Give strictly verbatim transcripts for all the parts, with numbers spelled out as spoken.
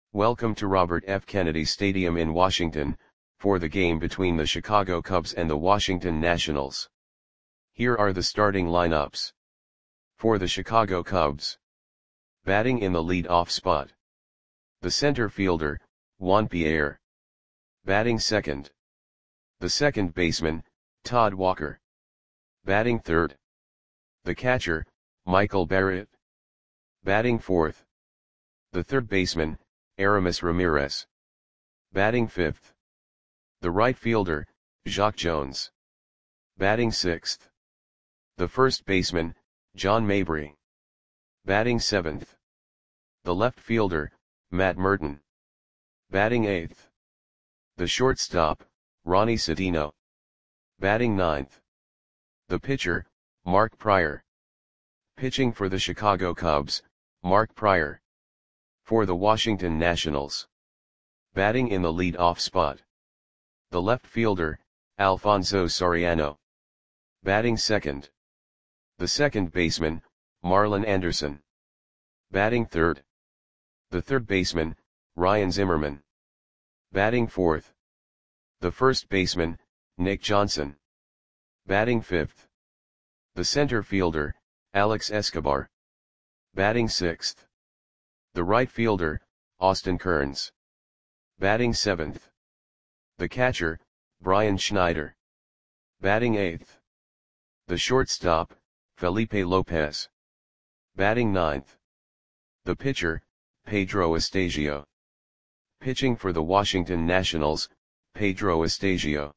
Welcome to Robert F. Kennedy Stadium in Washington, for the game between the Chicago Cubs and the Washington Nationals. Here are the starting lineups. For the Chicago Cubs. Batting in the lead-off spot. The center fielder, Juan Pierre. Batting second. The second baseman, Todd Walker. Batting third. The catcher, Michael Barrett. Batting fourth. The third baseman, Aramis Ramirez. Batting fifth. The right fielder, Jacque Jones. Batting sixth. The first baseman, John Mabry. Batting seventh. The left fielder, Matt Merton. Batting eighth. The shortstop, Ronnie Sedino. Batting ninth. The pitcher, Mark Prior. Pitching for the Chicago Cubs, Mark Prior. For the Washington Nationals. Batting in the lead-off spot. The left fielder, Alfonso Soriano. Batting second. The second baseman, Marlon Anderson. Batting third. The third baseman, Ryan Zimmerman. Batting fourth. The first baseman, Nick Johnson. Batting fifth. The center fielder, Alex Escobar. Batting sixth. The right fielder, Austin Kearns. Batting seventh. The catcher, Brian Schneider. Batting eighth. The shortstop, Felipe Lopez. Batting ninth. The pitcher, Pedro Estasio. Pitching for the Washington Nationals, Pedro Estasio.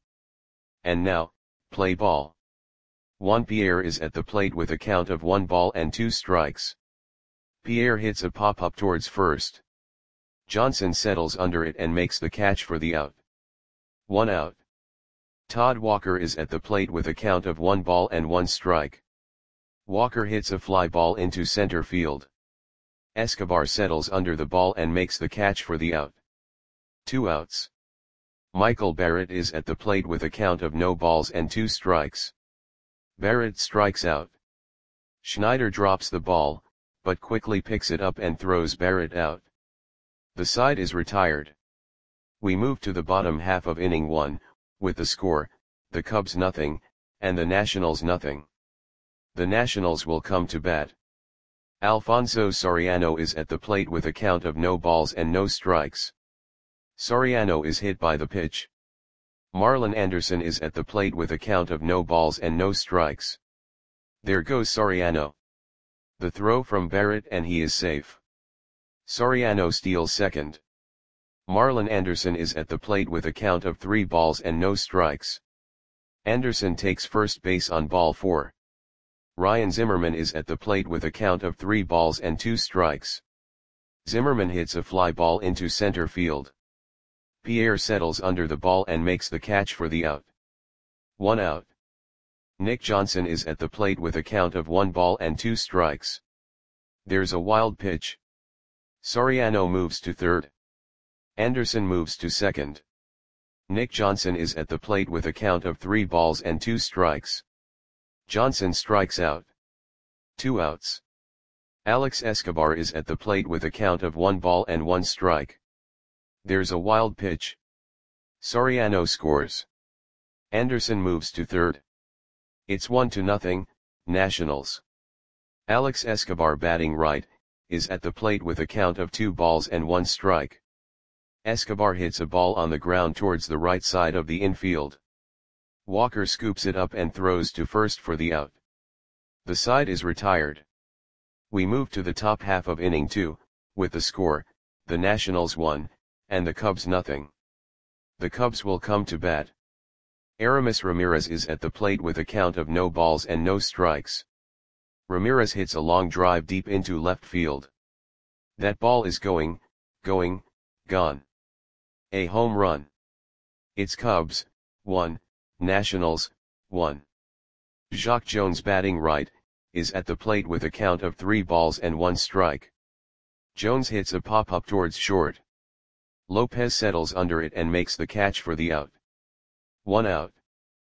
And now, play ball. Juan Pierre is at the plate with a count of one ball and two strikes. Pierre hits a pop-up towards first. Johnson settles under it and makes the catch for the out. One out. Todd Walker is at the plate with a count of one ball and one strike. Walker hits a fly ball into center field. Escobar settles under the ball and makes the catch for the out. Two outs. Michael Barrett is at the plate with a count of no balls and two strikes. Barrett strikes out. Schneider drops the ball, but quickly picks it up and throws Barrett out. The side is retired. We move to the bottom half of inning one, with the score, the Cubs nothing, and the Nationals nothing. The Nationals will come to bat. Alfonso Soriano is at the plate with a count of no balls and no strikes. Soriano is hit by the pitch. Marlon Anderson is at the plate with a count of no balls and no strikes. There goes Soriano. The throw from Barrett and he is safe. Soriano steals second. Marlon Anderson is at the plate with a count of three balls and no strikes. Anderson takes first base on ball four. Ryan Zimmerman is at the plate with a count of three balls and two strikes. Zimmerman hits a fly ball into center field. Pierre settles under the ball and makes the catch for the out. One out. Nick Johnson is at the plate with a count of one ball and two strikes. There's a wild pitch. Soriano moves to third. Anderson moves to second. Nick Johnson is at the plate with a count of three balls and two strikes. Johnson strikes out. Two outs. Alex Escobar is at the plate with a count of one ball and one strike. There's a wild pitch. Soriano scores. Anderson moves to third. It's one to nothing, Nationals. Alex Escobar batting right, is at the plate with a count of two balls and one strike. Escobar hits a ball on the ground towards the right side of the infield. Walker scoops it up and throws to first for the out. The side is retired. We move to the top half of inning two, with the score, the Nationals one, and the Cubs nothing. The Cubs will come to bat. Aramis Ramirez is at the plate with a count of no balls and no strikes. Ramirez hits a long drive deep into left field. That ball is going, going, gone. A home run. It's Cubs, one, Nationals, one. Jacque Jones batting right, is at the plate with a count of three balls and one strike. Jones hits a pop-up towards short. Lopez settles under it and makes the catch for the out. One out.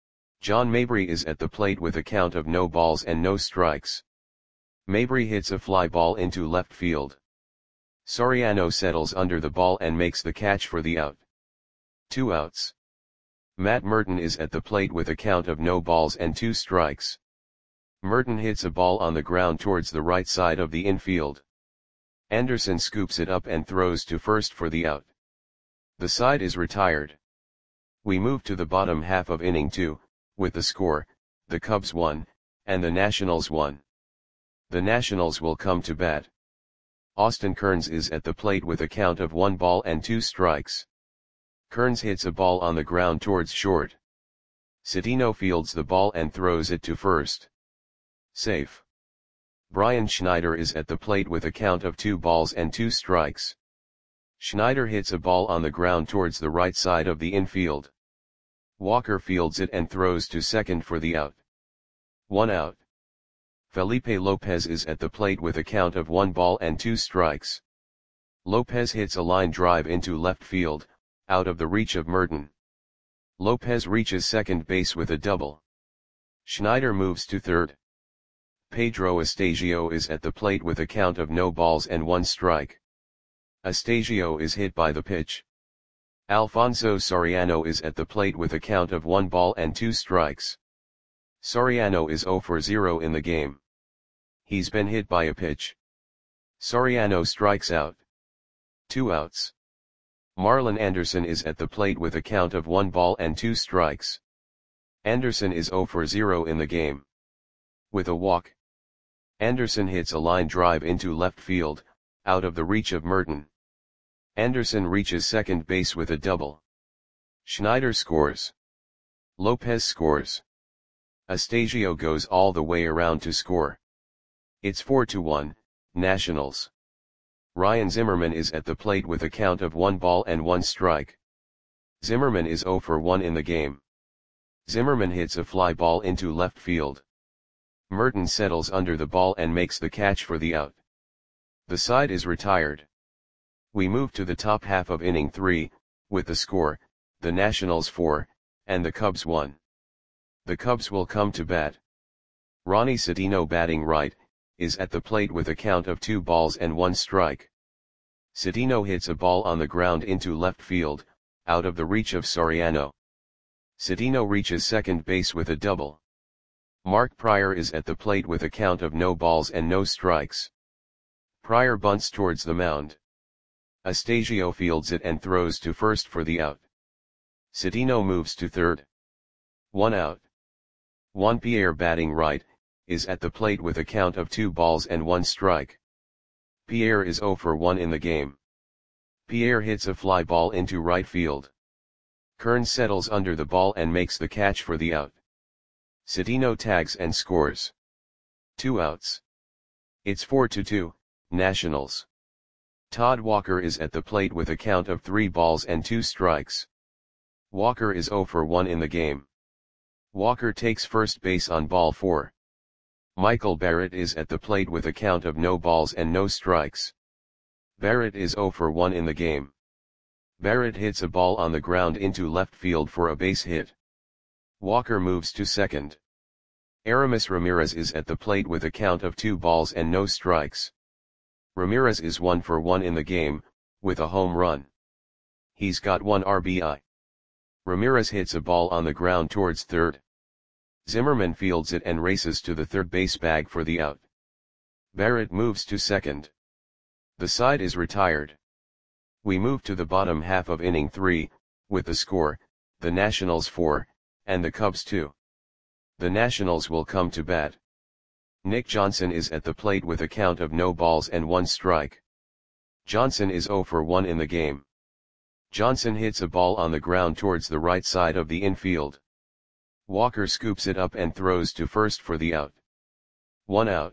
John Mabry is at the plate with a count of no balls and no strikes. Mabry hits a fly ball into left field. Soriano settles under the ball and makes the catch for the out. Two outs. Matt Merton is at the plate with a count of no balls and two strikes. Merton hits a ball on the ground towards the right side of the infield. Anderson scoops it up and throws to first for the out. The side is retired. We move to the bottom half of inning two, with the score, the Cubs won, and the Nationals won. The Nationals will come to bat. Austin Kearns is at the plate with a count of one ball and two strikes. Kearns hits a ball on the ground towards short. Citino fields the ball and throws it to first. Safe. Brian Schneider is at the plate with a count of two balls and two strikes. Schneider hits a ball on the ground towards the right side of the infield. Walker fields it and throws to second for the out. One out. Felipe Lopez is at the plate with a count of one ball and two strikes. Lopez hits a line drive into left field, out of the reach of Merton. Lopez reaches second base with a double. Schneider moves to third. Pedro Astasio is at the plate with a count of no balls and one strike. Astasio is hit by the pitch. Alfonso Soriano is at the plate with a count of one ball and two strikes. Soriano is zero for zero in the game. He's been hit by a pitch. Soriano strikes out. Two outs. Marlon Anderson is at the plate with a count of one ball and two strikes. Anderson is zero for zero in the game. With a walk, Anderson hits a line drive into left field, out of the reach of Merton. Anderson reaches second base with a double. Schneider scores. Lopez scores. Astasio goes all the way around to score. It's four to one, Nationals. Ryan Zimmerman is at the plate with a count of one ball and one strike. Zimmerman is zero for one in the game. Zimmerman hits a fly ball into left field. Merton settles under the ball and makes the catch for the out. The side is retired. We move to the top half of inning three, with the score, the Nationals four, and the Cubs one. The Cubs will come to bat. Ronnie Citino, batting right, is at the plate with a count of two balls and one strike. Citino hits a ball on the ground into left field, out of the reach of Soriano. Citino reaches second base with a double. Mark Pryor is at the plate with a count of no balls and no strikes. Pryor bunts towards the mound. Astasio fields it and throws to first for the out. Citino moves to third. One out. Juan Pierre, batting right, is at the plate with a count of two balls and one strike. Pierre is zero for one in the game. Pierre hits a fly ball into right field. Kearns settles under the ball and makes the catch for the out. Citino tags and scores. Two outs. It's four to two, Nationals. Todd Walker is at the plate with a count of three balls and two strikes. Walker is zero for one in the game. Walker takes first base on ball four. Michael Barrett is at the plate with a count of no balls and no strikes. Barrett is zero for one in the game. Barrett hits a ball on the ground into left field for a base hit. Walker moves to second. Aramis Ramirez is at the plate with a count of two balls and no strikes. Ramirez is one for one in the game, with a home run. He's got one R B I. Ramirez hits a ball on the ground towards third. Zimmerman fields it and races to the third base bag for the out. Barrett moves to second. The side is retired. We move to the bottom half of inning three, with the score, the Nationals four, and the Cubs two. The Nationals will come to bat. Nick Johnson is at the plate with a count of no balls and one strike. Johnson is zero for one in the game. Johnson hits a ball on the ground towards the right side of the infield. Walker scoops it up and throws to first for the out. One out.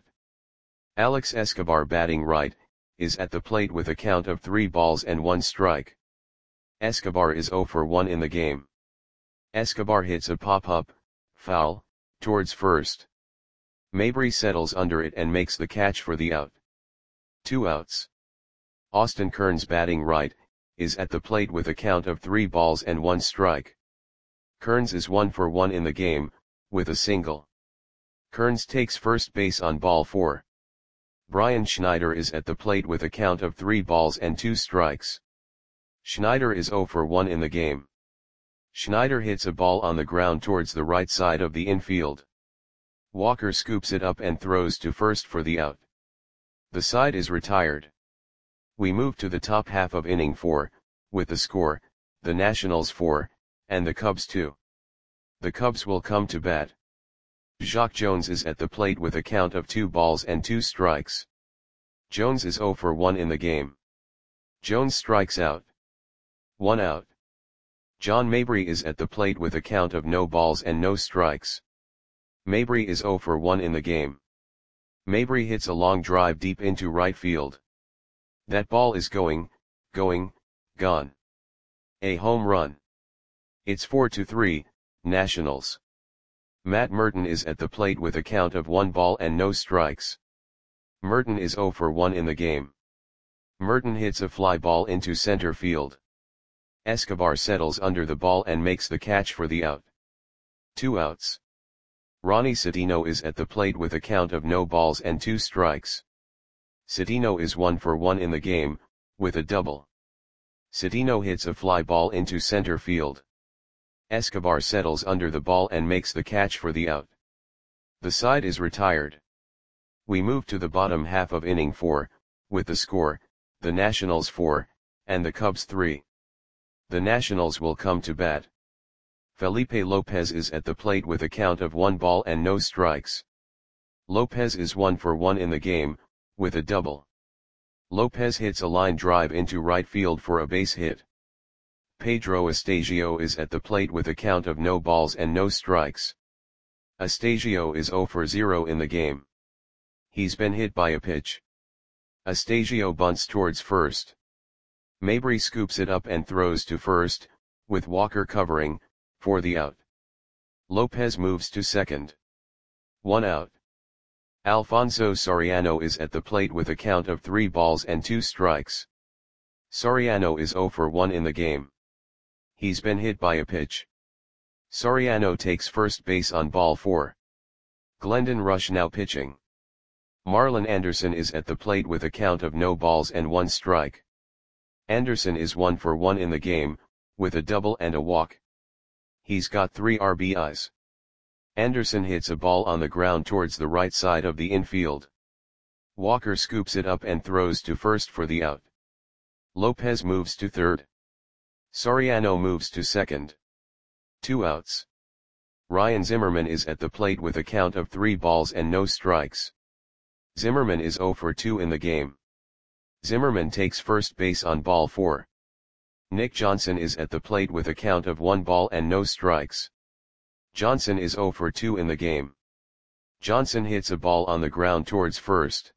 Alex Escobar, batting right, is at the plate with a count of three balls and one strike. Escobar is zero for one in the game. Escobar hits a pop-up, foul, towards first. Mabry settles under it and makes the catch for the out. Two outs. Austin Kearns, batting right, is at the plate with a count of three balls and one strike. Kearns is one for one in the game, with a single. Kearns takes first base on ball four. Brian Schneider is at the plate with a count of three balls and two strikes. Schneider is zero for one in the game. Schneider hits a ball on the ground towards the right side of the infield. Walker scoops it up and throws to first for the out. The side is retired. We move to the top half of inning four, with the score, the Nationals four, and the Cubs two. The Cubs will come to bat. Jacque Jones is at the plate with a count of two balls and two strikes. Jones is zero for one in the game. Jones strikes out. One out. John Mabry is at the plate with a count of no balls and no strikes. Mabry is zero for one in the game. Mabry hits a long drive deep into right field. That ball is going, going, gone. A home run. It's four to three, Nationals. Matt Merton is at the plate with a count of one ball and no strikes. Merton is zero for one in the game. Merton hits a fly ball into center field. Escobar settles under the ball and makes the catch for the out. Two outs. Ronnie Citino is at the plate with a count of no balls and two strikes. Citino is one for one in the game, with a double. Citino hits a fly ball into center field. Escobar settles under the ball and makes the catch for the out. The side is retired. We move to the bottom half of inning four, with the score, the Nationals four, and the Cubs three. The Nationals will come to bat. Felipe Lopez is at the plate with a count of one ball and no strikes. Lopez is one for one in the game, with a double. Lopez hits a line drive into right field for a base hit. Pedro Astasio is at the plate with a count of no balls and no strikes. Astasio is zero for zero in the game. He's been hit by a pitch. Astasio bunts towards first. Mabry scoops it up and throws to first, with Walker covering, for the out. Lopez moves to second. One out. Alfonso Soriano is at the plate with a count of three balls and two strikes. Soriano is zero for one in the game. He's been hit by a pitch. Soriano takes first base on ball four. Glendon Rush now pitching. Marlon Anderson is at the plate with a count of no balls and one strike. Anderson is one for one in the game, with a double and a walk. He's got three R B Is. Anderson hits a ball on the ground towards the right side of the infield. Walker scoops it up and throws to first for the out. Lopez moves to third. Soriano moves to second. Two outs. Ryan Zimmerman is at the plate with a count of three balls and no strikes. Zimmerman is zero for two in the game. Zimmerman takes first base on ball four. Nick Johnson is at the plate with a count of one ball and no strikes. Johnson is zero for two in the game. Johnson hits a ball on the ground towards first.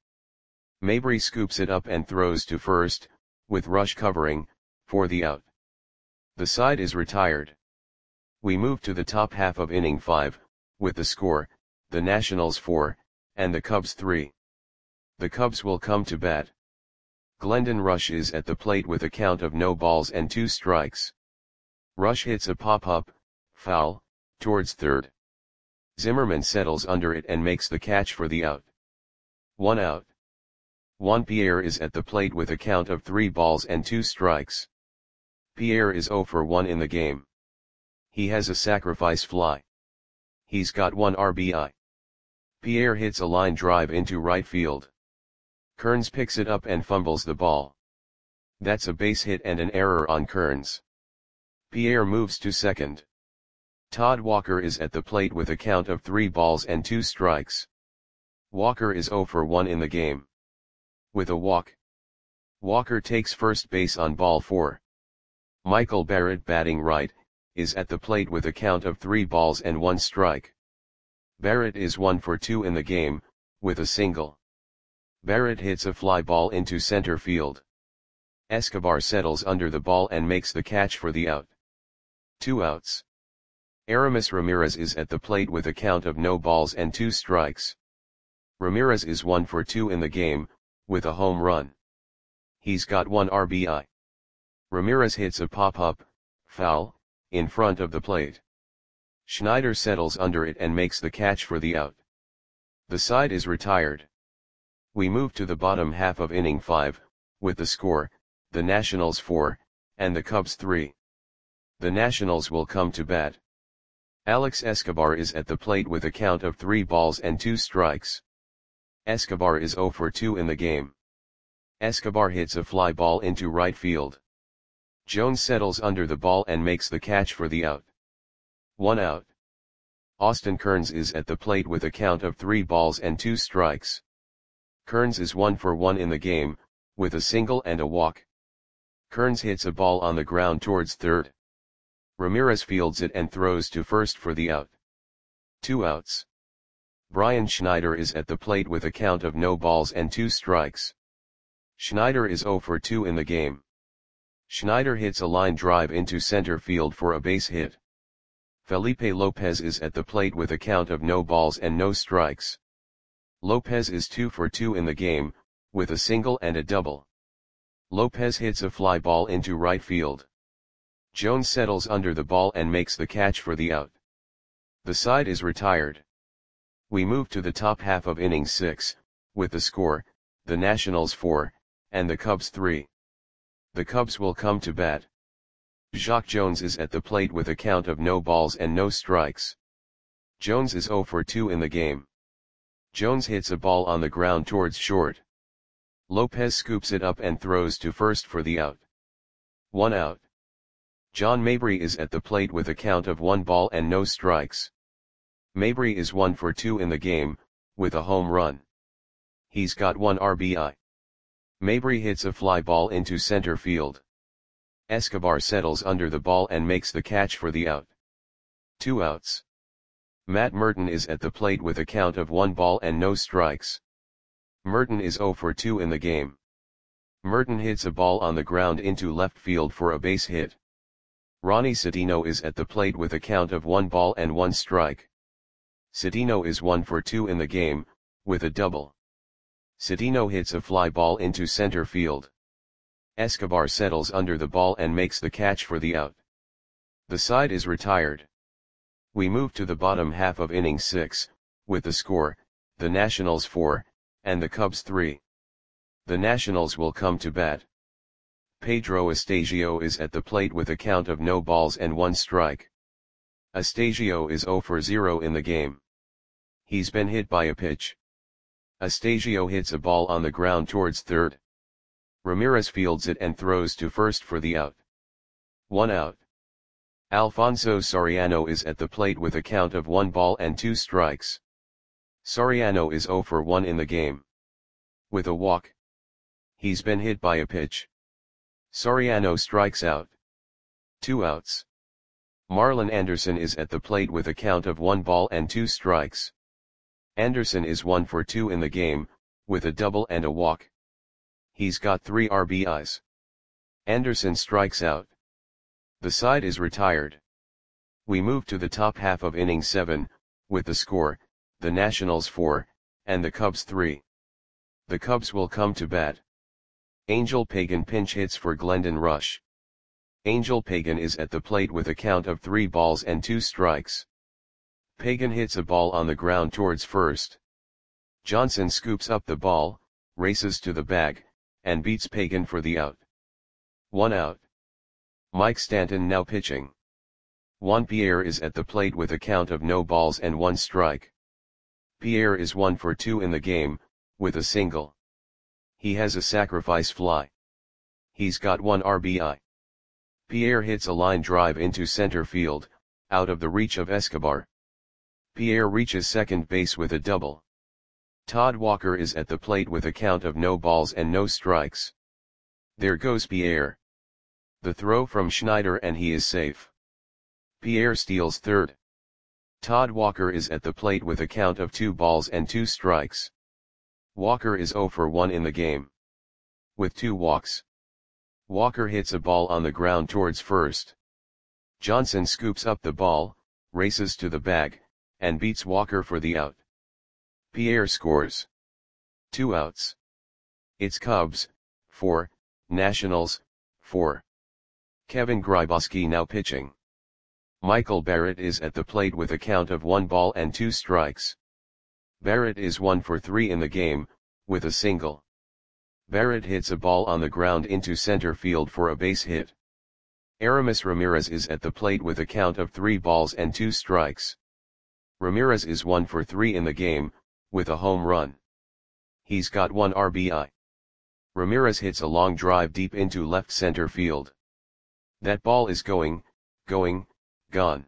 Mabry scoops it up and throws to first, with Rush covering, for the out. The side is retired. We move to the top half of inning five, with the score, the Nationals four, and the Cubs three. The Cubs will come to bat. Glendon Rush is at the plate with a count of no balls and two strikes. Rush hits a pop-up, foul, towards third. Zimmerman settles under it and makes the catch for the out. One out. Juan Pierre is at the plate with a count of three balls and two strikes. Pierre is zero for one in the game. He has a sacrifice fly. He's got one R B I. Pierre hits a line drive into right field. Kearns picks it up and fumbles the ball. That's a base hit and an error on Kearns. Pierre moves to second. Todd Walker is at the plate with a count of three balls and two strikes. Walker is zero for one in the game. With a walk. Walker takes first base on ball four. Michael Barrett, batting right, is at the plate with a count of three balls and one strike. Barrett is one for two in the game, with a single. Barrett hits a fly ball into center field. Escobar settles under the ball and makes the catch for the out. Two outs. Aramis Ramirez is at the plate with a count of no balls and two strikes. Ramirez is one for two in the game, with a home run. He's got one R B I. Ramirez hits a pop-up, foul, in front of the plate. Schneider settles under it and makes the catch for the out. The side is retired. We move to the bottom half of inning five, with the score, the Nationals four, and the Cubs three. The Nationals will come to bat. Alex Escobar is at the plate with a count of three balls and two strikes. Escobar is zero for two in the game. Escobar hits a fly ball into right field. Jones settles under the ball and makes the catch for the out. One out. Austin Kearns is at the plate with a count of three balls and two strikes. Kearns is one for one in the game, with a single and a walk. Kearns hits a ball on the ground towards third. Ramirez fields it and throws to first for the out. Two outs. Brian Schneider is at the plate with a count of no balls and two strikes. Schneider is zero for two in the game. Schneider hits a line drive into center field for a base hit. Felipe Lopez is at the plate with a count of no balls and no strikes. Lopez is two for two in the game, with a single and a double. Lopez hits a fly ball into right field. Jones settles under the ball and makes the catch for the out. The side is retired. We move to the top half of inning six, with the score, the Nationals four, and the Cubs three. The Cubs will come to bat. Jacque Jones is at the plate with a count of no balls and no strikes. Jones is zero for two in the game. Jones hits a ball on the ground towards short. Lopez scoops it up and throws to first for the out. One out. John Mabry is at the plate with a count of one ball and no strikes. Mabry is one for two in the game, with a home run. He's got one R B I. Mabry hits a fly ball into center field. Escobar settles under the ball and makes the catch for the out. Two outs. Matt Merton is at the plate with a count of one ball and no strikes. Merton is zero for two in the game. Merton hits a ball on the ground into left field for a base hit. Ronnie Citino is at the plate with a count of one ball and one strike. Citino is one for two in the game, with a double. Citino hits a fly ball into center field. Escobar settles under the ball and makes the catch for the out. The side is retired. We move to the bottom half of inning six, with the score, the Nationals four, and the Cubs three. The Nationals will come to bat. Pedro Astasio is at the plate with a count of no balls and one strike. Astasio is zero for zero in the game. He's been hit by a pitch. Astasio hits a ball on the ground towards third. Ramirez fields it and throws to first for the out. One out. Alfonso Soriano is at the plate with a count of one ball and two strikes. Soriano is zero for one in the game. With a walk. He's been hit by a pitch. Soriano strikes out. Two outs. Marlon Anderson is at the plate with a count of one ball and two strikes. Anderson is one for two in the game, with a double and a walk. He's got three R B Is. Anderson strikes out. The side is retired. We move to the top half of inning seven, with the score, the Nationals four, and the Cubs three. The Cubs will come to bat. Angel Pagan pinch hits for Glendon Rush. Angel Pagan is at the plate with a count of three balls and two strikes. Pagan hits a ball on the ground towards first. Johnson scoops up the ball, races to the bag, and beats Pagan for the out. One out. Mike Stanton now pitching. Juan Pierre is at the plate with a count of no balls and one strike. Pierre is one for two in the game, with a single. He has a sacrifice fly. He's got one R B I. Pierre hits a line drive into center field, out of the reach of Escobar. Pierre reaches second base with a double. Todd Walker is at the plate with a count of no balls and no strikes. There goes Pierre. The throw from Schneider and he is safe. Pierre steals third. Todd Walker is at the plate with a count of two balls and two strikes. Walker is zero for one in the game. With two walks. Walker hits a ball on the ground towards first. Johnson scoops up the ball, races to the bag, and beats Walker for the out. Pierre scores. Two outs. It's Cubs, four, Nationals, four. Kevin Grybauski now pitching. Michael Barrett is at the plate with a count of one ball and two strikes. Barrett is one for three in the game, with a single. Barrett hits a ball on the ground into center field for a base hit. Aramis Ramirez is at the plate with a count of three balls and two strikes. Ramirez is one for three in the game, with a home run. He's got one R B I. Ramirez hits a long drive deep into left center field. That ball is going, going, gone.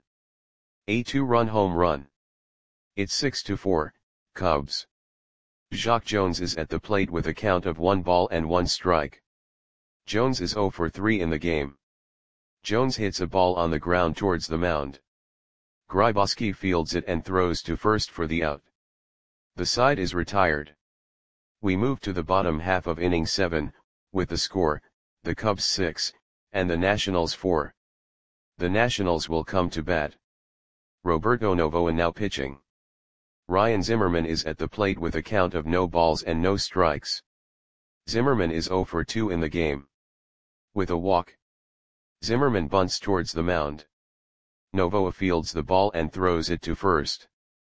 A two-run home run. It's six to four, Cubs. Jacque Jones is at the plate with a count of one ball and one strike. Jones is zero for three in the game. Jones hits a ball on the ground towards the mound. Gryboski fields it and throws to first for the out. The side is retired. We move to the bottom half of inning seven, with the score, the Cubs six, and the Nationals four. The Nationals will come to bat. Roberto Novoa now pitching. Ryan Zimmerman is at the plate with a count of no balls and no strikes. Zimmerman is zero for two in the game. With a walk. Zimmerman bunts towards the mound. Novoa fields the ball and throws it to first.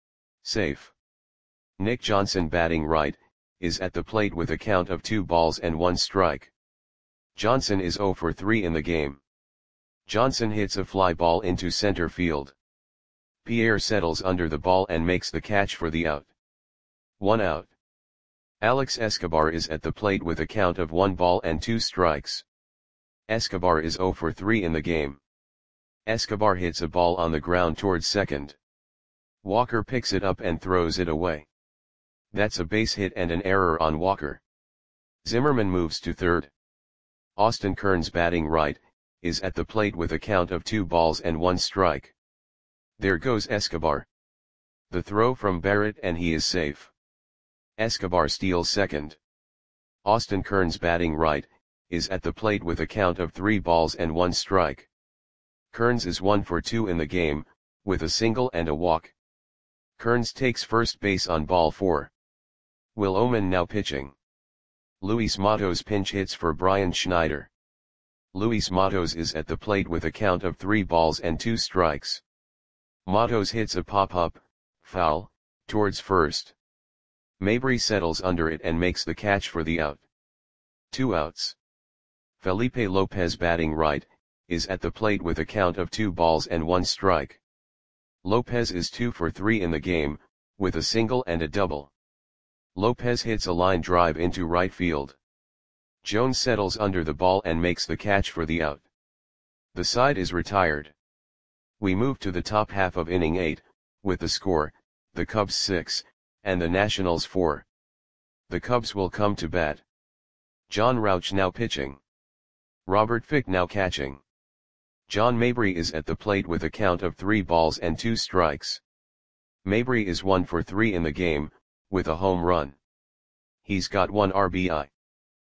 Safe. Nick Johnson, batting right, is at the plate with a count of two balls and one strike. Johnson is zero for three in the game. Johnson hits a fly ball into center field. Pierre settles under the ball and makes the catch for the out. One out. Alex Escobar is at the plate with a count of one ball and two strikes. Escobar is zero for three in the game. Escobar hits a ball on the ground towards second. Walker picks it up and throws it away. That's a base hit and an error on Walker. Zimmerman moves to third. Austin Kearns, batting right, is at the plate with a count of two balls and one strike. There goes Escobar. The throw from Barrett and he is safe. Escobar steals second. Austin Kearns, batting right, is at the plate with a count of three balls and one strike. Kearns is one for two in the game, with a single and a walk. Kearns takes first base on ball four. Will Oman now pitching. Luis Matos pinch hits for Brian Schneider. Luis Matos is at the plate with a count of three balls and two strikes. Matos hits a pop-up, foul, towards first. Mabry settles under it and makes the catch for the out. Two outs. Felipe Lopez, batting right, is at the plate with a count of two balls and one strike. Lopez is two for three in the game, with a single and a double. Lopez hits a line drive into right field. Jones settles under the ball and makes the catch for the out. The side is retired. We move to the top half of inning eight, with the score, the Cubs six, and the Nationals four. The Cubs will come to bat. John Rauch now pitching. Robert Fick now catching. John Mabry is at the plate with a count of three balls and two strikes. Mabry is one for three in the game, with a home run. He's got one R B I.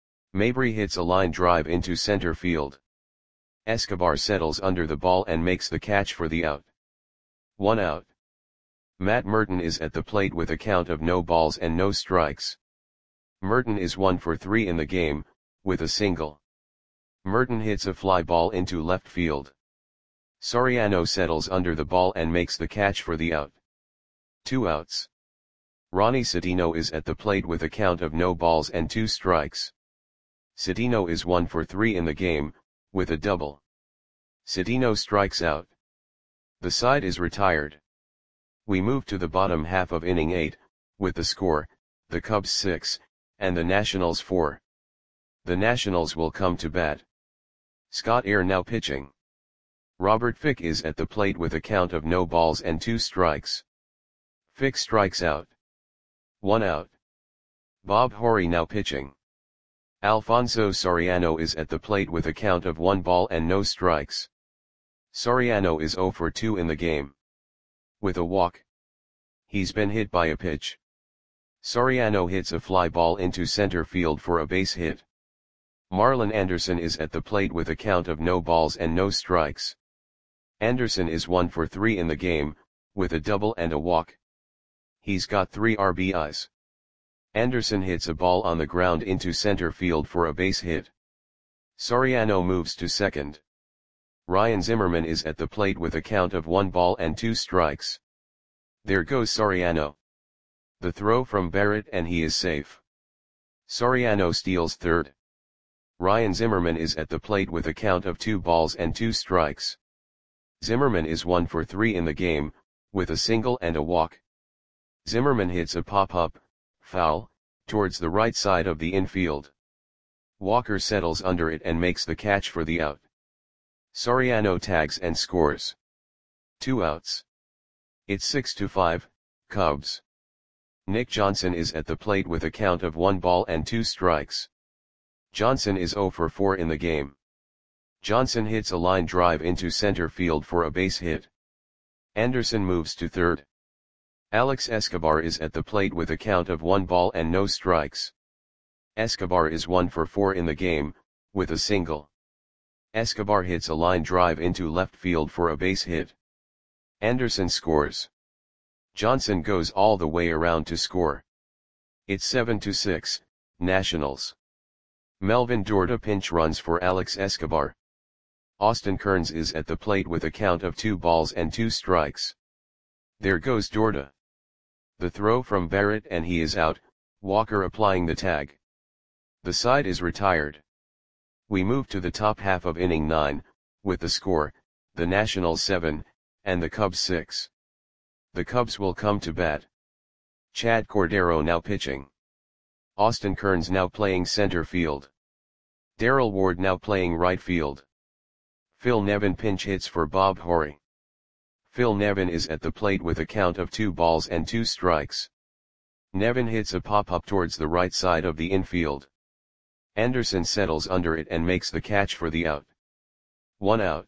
Mabry hits a line drive into center field. Escobar settles under the ball and makes the catch for the out. One out. Matt Merton is at the plate with a count of no balls and no strikes. Merton is one for three in the game, with a single. Merton hits a fly ball into left field. Soriano settles under the ball and makes the catch for the out. Two outs. Ronnie Citino is at the plate with a count of no balls and two strikes. Citino is one for three in the game, with a double. Citino strikes out. The side is retired. We move to the bottom half of inning eight, with the score, the Cubs six, and the Nationals four. The Nationals will come to bat. Scott Air now pitching. Robert Fick is at the plate with a count of no balls and two strikes. Fick strikes out. One out. Bob Horry now pitching. Alfonso Soriano is at the plate with a count of one ball and no strikes. Soriano is zero for two in the game. With a walk. He's been hit by a pitch. Soriano hits a fly ball into center field for a base hit. Marlon Anderson is at the plate with a count of no balls and no strikes. Anderson is one for three in the game, with a double and a walk. He's got three R B Is. Anderson hits a ball on the ground into center field for a base hit. Soriano moves to second. Ryan Zimmerman is at the plate with a count of one ball and two strikes. There goes Soriano. The throw from Barrett and he is safe. Soriano steals third. Ryan Zimmerman is at the plate with a count of two balls and two strikes. Zimmerman is one for three in the game, with a single and a walk. Zimmerman hits a pop-up, foul, towards the right side of the infield. Walker settles under it and makes the catch for the out. Soriano tags and scores. Two outs. It's six to five, Cubs. Nick Johnson is at the plate with a count of one ball and two strikes. Johnson is zero for four in the game. Johnson hits a line drive into center field for a base hit. Anderson moves to third. Alex Escobar is at the plate with a count of one ball and no strikes. Escobar is one for four in the game, with a single. Escobar hits a line drive into left field for a base hit. Anderson scores. Johnson goes all the way around to score. It's seven to six, Nationals. Melvin Dorta pinch runs for Alex Escobar. Austin Kearns is at the plate with a count of two balls and two strikes. There goes Dorta. The throw from Barrett and he is out, Walker applying the tag. The side is retired. We move to the top half of inning nine, with the score, the Nationals seven, and the Cubs six. The Cubs will come to bat. Chad Cordero now pitching. Austin Kearns now playing center field. Darrell Ward now playing right field. Phil Nevin pinch hits for Bob Horry. Phil Nevin is at the plate with a count of two balls and two strikes. Nevin hits a pop-up towards the right side of the infield. Anderson settles under it and makes the catch for the out. One out.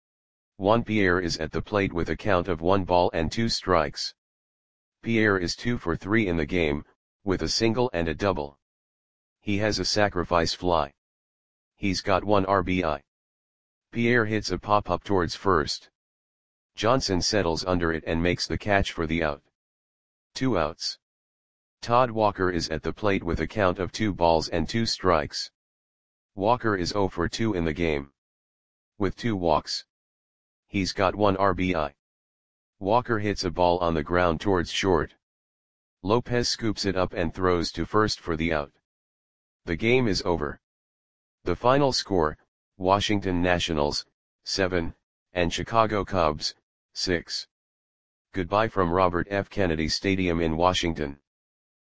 Juan Pierre is at the plate with a count of one ball and two strikes. Pierre is two for three in the game, with a single and a double. He has a sacrifice fly. He's got one R B I. Pierre hits a pop-up towards first. Johnson settles under it and makes the catch for the out. Two outs. Todd Walker is at the plate with a count of two balls and two strikes. Walker is zero for two in the game. With two walks. He's got one R B I. Walker hits a ball on the ground towards short. Lopez scoops it up and throws to first for the out. The game is over. The final score, Washington Nationals, seven, and Chicago Cubs, six. Goodbye from Robert F. Kennedy Stadium in Washington.